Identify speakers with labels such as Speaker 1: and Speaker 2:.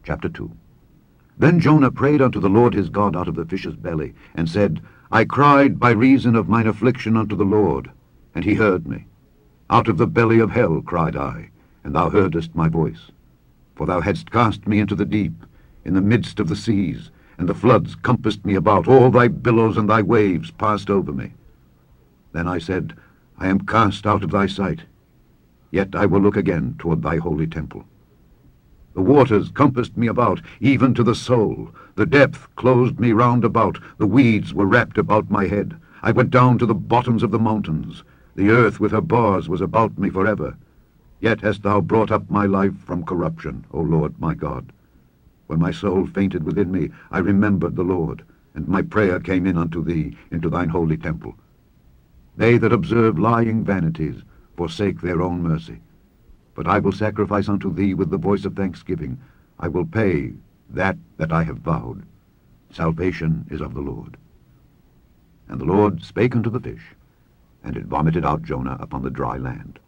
Speaker 1: Chapter 2. Then Jonah prayed unto the Lord his God out of the fish's belly, and said, I cried by reason of mine affliction unto the Lord, and he heard me. Out of the belly of hell cried I, and thou heardest my voice. For thou hadst cast me into the deep, in the midst of the seas, and the floods compassed me about, all thy billows and thy waves passed over me. Then I said, I am cast out of thy sight, yet I will look again toward thy holy temple. The waters compassed me about, even to the soul. The depth closed me round about. The weeds were wrapped about my head. I went down to the bottoms of the mountains. The earth with her bars was about me forever. Yet hast thou brought up my life from corruption, O Lord my God. When my soul fainted within me, I remembered the Lord, and my prayer came in unto thee, into thine holy temple. They that observe lying vanities forsake their own mercy. But I will sacrifice unto thee with the voice of thanksgiving. I will pay that I have vowed. Salvation is of the Lord. And the Lord spake unto the fish, and it vomited out Jonah upon the dry land.